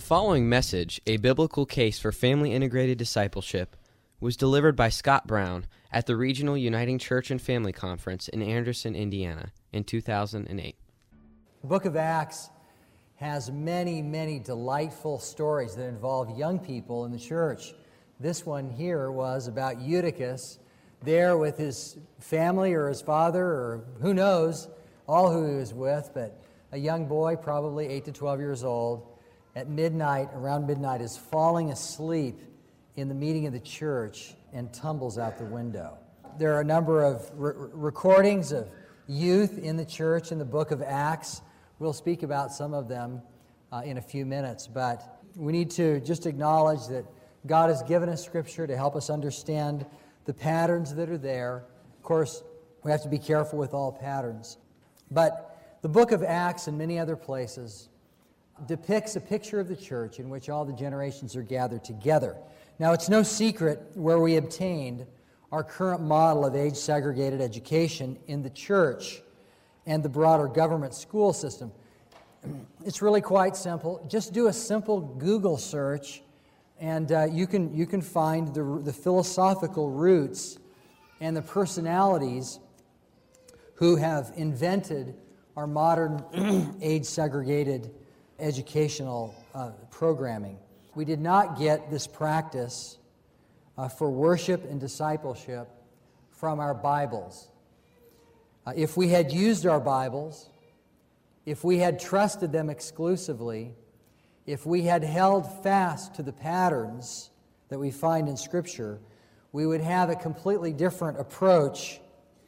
following message, A Biblical Case for Family Integrated Discipleship, was delivered by Scott Brown at the Regional Uniting Church and Family Conference in Anderson, Indiana, in 2008. The book of Acts has many, many delightful stories that involve young people in the church. This one here was about Eutychus, there with his family or his father or who knows, all who he was with, but a young boy, probably 8 to 12 years old, at midnight, around midnight, is falling asleep in the meeting of the church and tumbles out the window. There are a number of recordings of youth in the church in the book of Acts. We'll speak about some of them in a few minutes, but we need to just acknowledge that God has given us Scripture to help us understand the patterns that are there. Of course, we have to be careful with all patterns. But the book of Acts and many other places depicts a picture of the church in which all the generations are gathered together. Now, it's no secret where we obtained our current model of age-segregated education in the church and the broader government school system. It's really quite simple. Just do a simple Google search, and you can find the philosophical roots and the personalities who have invented our modern age-segregated educational programming. We did not get this practice for worship and discipleship from our Bibles. If we had used our Bibles, if we had trusted them exclusively, if we had held fast to the patterns that we find in Scripture, we would have a completely different approach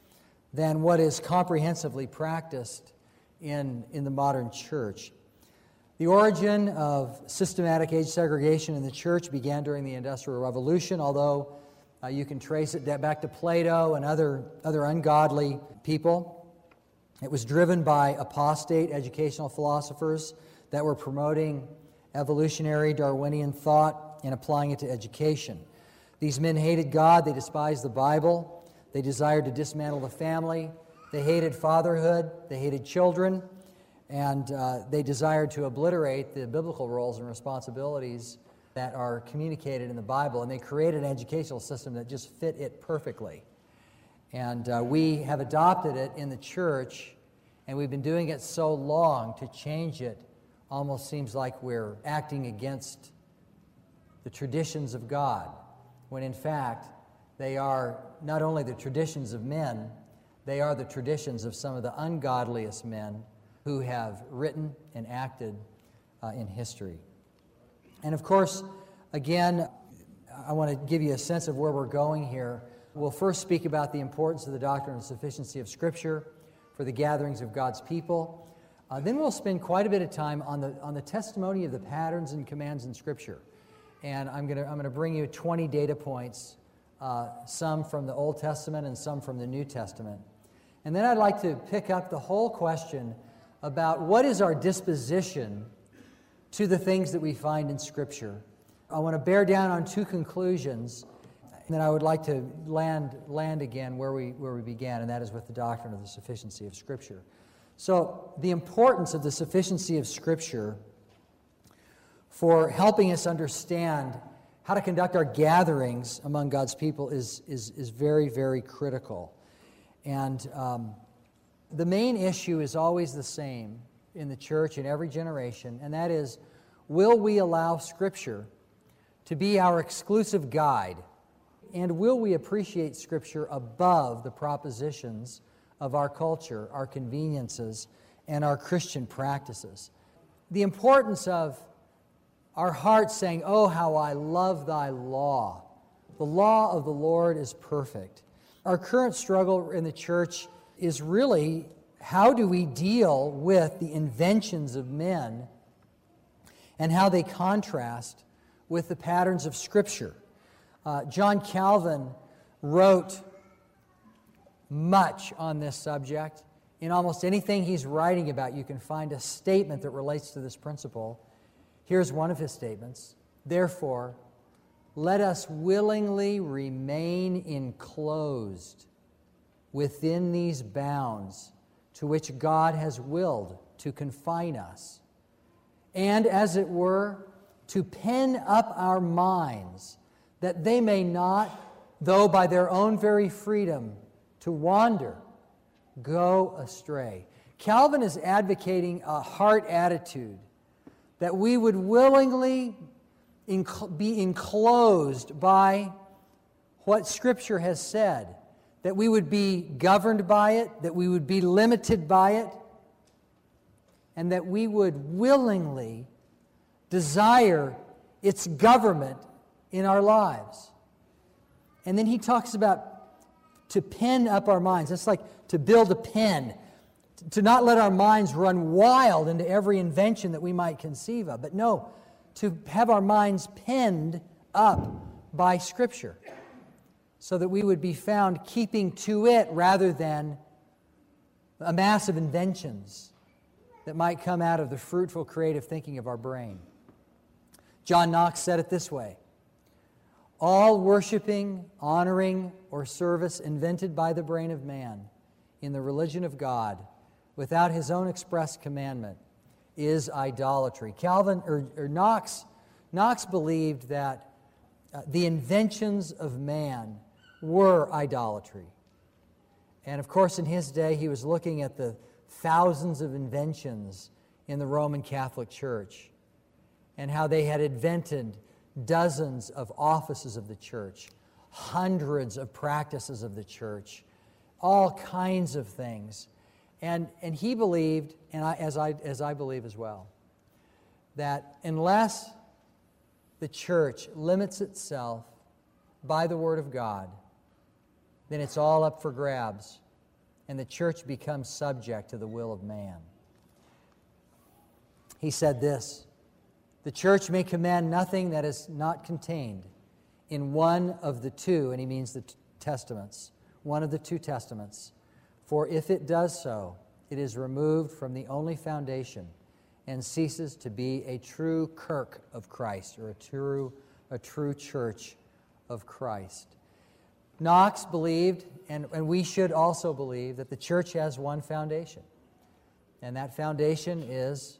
than what is comprehensively practiced in the modern church. The origin of systematic age segregation in the church began during the Industrial Revolution, although you can trace it back to Plato and other ungodly people. It was driven by apostate educational philosophers that were promoting evolutionary Darwinian thought and applying it to education. These men hated God, they despised the Bible, they desired to dismantle the family, they hated fatherhood, they hated children, and they desired to obliterate the biblical roles and responsibilities that are communicated in the Bible, and they created an educational system that just fit it perfectly. And we have adopted it in the church, and we've been doing it so long, to change it almost seems like we're acting against the traditions of God, when in fact they are not only the traditions of men, they are the traditions of some of the ungodliest men who have written and acted in history. And of course, again, I want to give you a sense of where we're going here. We'll first speak about the importance of the doctrine of sufficiency of Scripture for the gatherings of God's people. Then we'll spend quite a bit of time on the testimony of the patterns and commands in Scripture. And I'm going to bring you 20 data points, some from the Old Testament and some from the New Testament. And then I'd like to pick up the whole question about what is our disposition to the things that we find in Scripture. I want to bear down on two conclusions, and then I would like to land again where we began, and that is with the doctrine of the sufficiency of Scripture. So the importance of the sufficiency of Scripture for helping us understand how to conduct our gatherings among God's people is very, very critical. And the main issue is always the same in the church in every generation, and that is, will we allow Scripture to be our exclusive guide? And will we appreciate Scripture above the propositions of our culture, our conveniences, and our Christian practices? The importance of our hearts saying, "Oh, how I love thy law. The law of the Lord is perfect." Our current struggle in the church is really, how do we deal with the inventions of men and how they contrast with the patterns of Scripture? John Calvin wrote much on this subject. In almost anything he's writing about, you can find a statement that relates to this principle. Here's one of his statements: "Therefore, let us willingly remain enclosed within these bounds to which God has willed to confine us, and, as it were, to pen up our minds, that they may not, though by their own very freedom to wander, go astray. Calvin is advocating a heart attitude that we would willingly be enclosed by what Scripture has said, that we would be governed by it, that we would be limited by it, and that we would willingly desire its government in our lives. And then he talks about to pen up our minds. That's like to build a pen, to not let our minds run wild into every invention that we might conceive of, but no, to have our minds penned up by Scripture so that we would be found keeping to it rather than a mass of inventions that might come out of the fruitful creative thinking of our brain. John Knox said it this way: all worshiping, honoring, or service invented by the brain of man in the religion of God without his own express commandment is idolatry. Knox believed that the inventions of man were idolatry. And of course, in his day, he was looking at the thousands of inventions in the Roman Catholic Church and how they had invented dozens of offices of the church, hundreds of practices of the church, all kinds of things. And he believed, and as I believe as well, that unless the church limits itself by the Word of God, then it's all up for grabs, and the church becomes subject to the will of man. He said this: the church may command nothing that is not contained in one of the two, and he means the testaments, one of the two testaments. For if it does so, it is removed from the only foundation and ceases to be a true kirk of Christ, or a true church of Christ. Knox believed, and we should also believe, that the church has one foundation, and that foundation is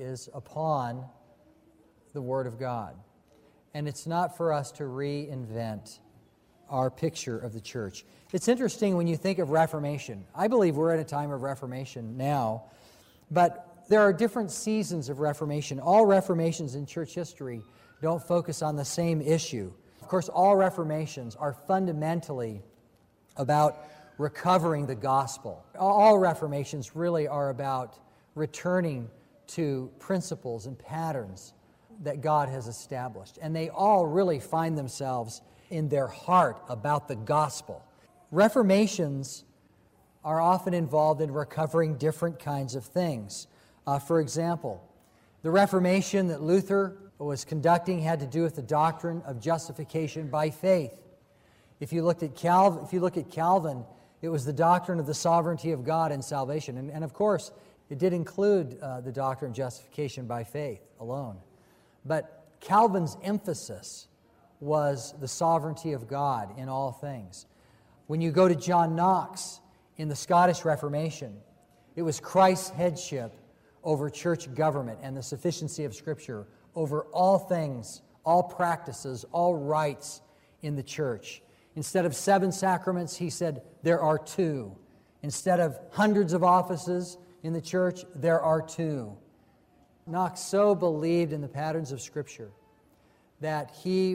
upon the Word of God. And it's not for us to reinvent our picture of the church. It's interesting when you think of Reformation. I believe we're at a time of Reformation now, but there are different seasons of Reformation. All Reformations in church history don't focus on the same issue. Of course, all Reformations are fundamentally about recovering the gospel. All Reformations really are about returning to principles and patterns that God has established. And they all really find themselves in their heart about the gospel. Reformations are often involved in recovering different kinds of things. For example, the Reformation that Luther was conducting had to do with the doctrine of justification by faith. If you look at Calvin, it was the doctrine of the sovereignty of God and salvation. And of course, it did include the doctrine of justification by faith alone. But Calvin's emphasis was the sovereignty of God in all things. When you go to John Knox in the Scottish Reformation, it was Christ's headship over church government and the sufficiency of Scripture over all things, all practices, all rites in the church. Instead of 7 sacraments, he said, there are 2. Instead of hundreds of offices in the church, there are 2. Knox so believed in the patterns of Scripture that he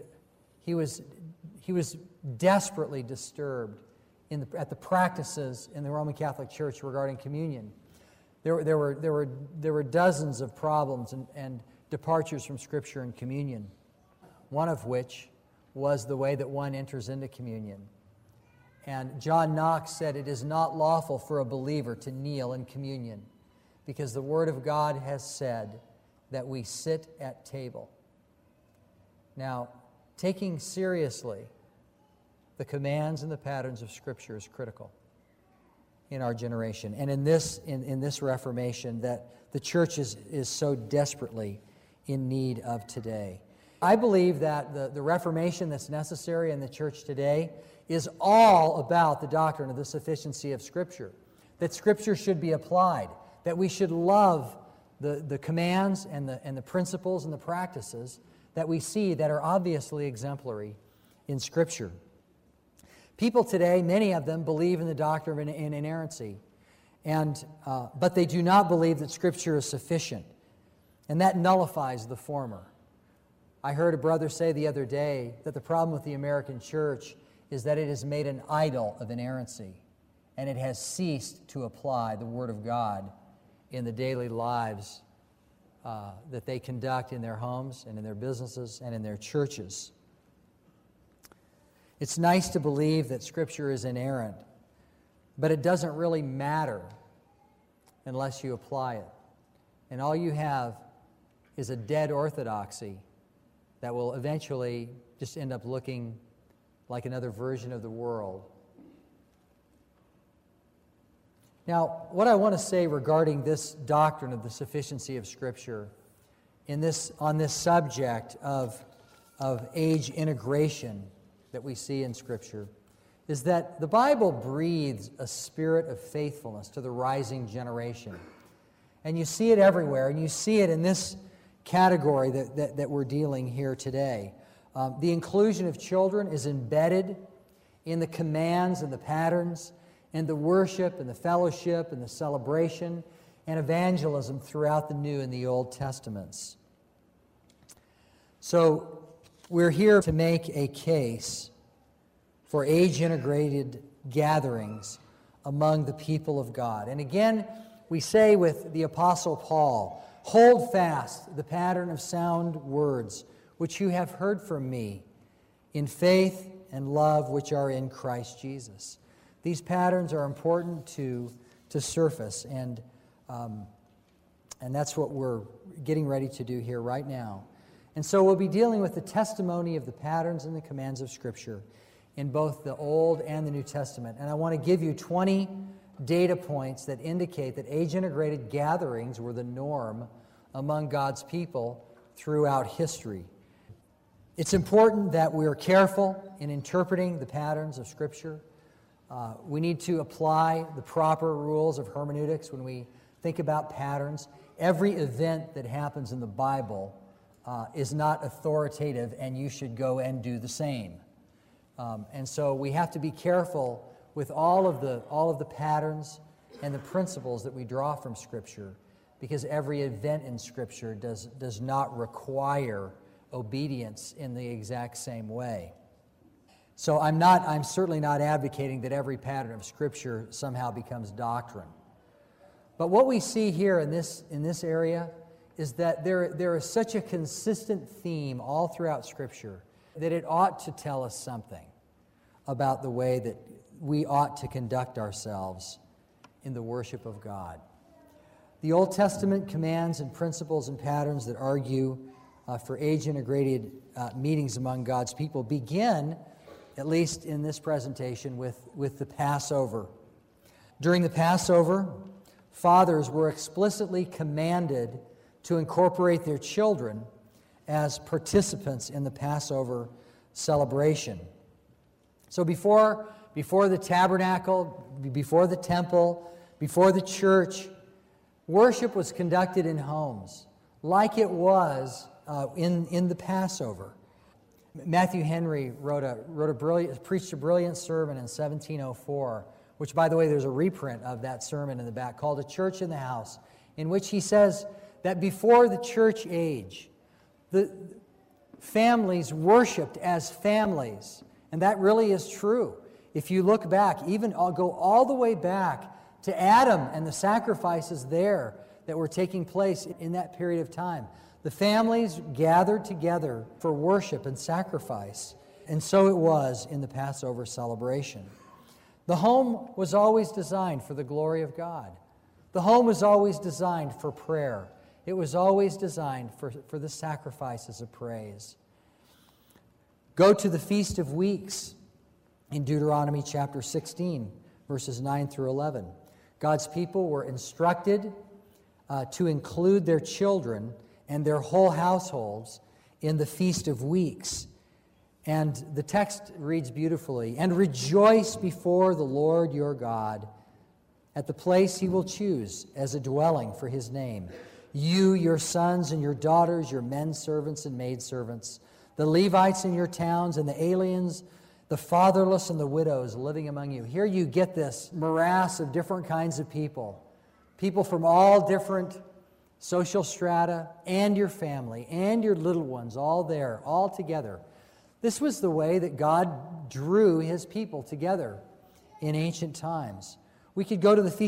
was desperately disturbed at the practices in the Roman Catholic Church regarding communion. There were dozens of problems and departures from Scripture and communion, one of which was the way that one enters into communion. And John Knox said it is not lawful for a believer to kneel in communion because the Word of God has said that we sit at table. Now, taking seriously the commands and the patterns of Scripture is critical in our generation, and in this Reformation that the church is so desperately in need of today. I believe that the Reformation that's necessary in the church today is all about the doctrine of the sufficiency of Scripture, that Scripture should be applied, that we should love the commands and the principles and the practices that we see that are obviously exemplary in Scripture. People today, many of them, believe in the doctrine of inerrancy, but they do not believe that Scripture is sufficient, and that nullifies the former. I heard a brother say the other day that the problem with the American church is that it has made an idol of inerrancy, and it has ceased to apply the Word of God in the daily lives that they conduct in their homes and in their businesses and in their churches. It's nice to believe that Scripture is inerrant, but it doesn't really matter unless you apply it. And all you have is a dead orthodoxy that will eventually just end up looking like another version of the world. Now, what I want to say regarding this doctrine of the sufficiency of Scripture on this subject of age integration that we see in Scripture is that the Bible breathes a spirit of faithfulness to the rising generation. And you see it everywhere, and you see it in this category that we're dealing here today. The inclusion of children is embedded in the commands and the patterns and the worship and the fellowship and the celebration and evangelism throughout the New and the Old Testaments. So we're here to make a case for age-integrated gatherings among the people of God. And again, we say with the Apostle Paul, "Hold fast the pattern of sound words which you have heard from me in faith and love which are in Christ Jesus." These patterns are important to surface, and that's what we're getting ready to do here right now. And so we'll be dealing with the testimony of the patterns and the commands of Scripture in both the Old and the New Testament. And I want to give you 20 data points that indicate that age-integrated gatherings were the norm among God's people throughout history. It's important that we are careful in interpreting the patterns of Scripture. We need to apply the proper rules of hermeneutics when we think about patterns. Every event that happens in the Bible is not authoritative, and you should go and do the same. And so we have to be careful with all of the patterns and the principles that we draw from Scripture, because every event in Scripture does not require obedience in the exact same way. So I'm certainly not advocating that every pattern of Scripture somehow becomes doctrine. But what we see here in this area is that there is such a consistent theme all throughout Scripture that it ought to tell us something about the way that we ought to conduct ourselves in the worship of God. The Old Testament commands and principles and patterns that argue for age-integrated meetings among God's people begin, at least in this presentation, with the Passover. During the Passover, fathers were explicitly commanded to incorporate their children as participants in the Passover celebration. So before the tabernacle, before the temple, before the church, worship was conducted in homes, like it was in the Passover. Matthew Henry preached a brilliant sermon in 1704, which, by the way, there's a reprint of that sermon in the back, called "A Church in the House," in which he says that before the church age, the families worshipped as families, and that really is true. If you look back, go all the way back to Adam and the sacrifices there that were taking place in that period of time. The families gathered together for worship and sacrifice, and so it was in the Passover celebration. The home was always designed for the glory of God. The home was always designed for prayer. It was always designed for the sacrifices of praise. Go to the Feast of Weeks in Deuteronomy chapter 16, verses 9 through 11. God's people were instructed to include their children and their whole households in the Feast of Weeks. And the text reads beautifully, "And rejoice before the Lord your God at the place he will choose as a dwelling for his name. You, your sons and your daughters, your men servants and maidservants, the Levites in your towns and the aliens, the fatherless and the widows living among you. Here you get this morass of different kinds of people. People from all different social strata, and your family, and your little ones, all there, all together. This was the way that God drew His people together in ancient times. We could go to the